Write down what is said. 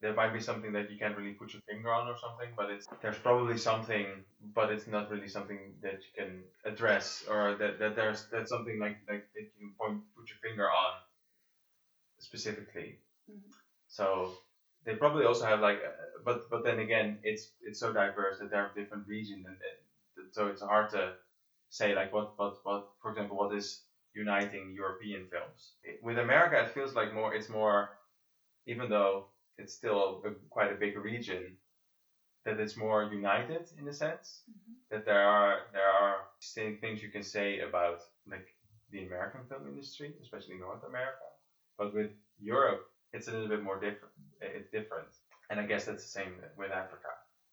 there might be something that you can't really put your finger on or something, but there's probably something, but it's not really something that you can address, or that there's that's something like that you can put your finger on specifically. Mhm. So they probably also have like, but then again, it's so diverse that there are different regions, and so it's hard to say like what for example what is uniting European films. With America, it feels like it's more, even though it's still quite a big region, that it's more united in a sense. That there are things you can say about like the American film industry, especially North America, but with Europe, it's a little bit more different. It's different, and I guess that's the same with Africa.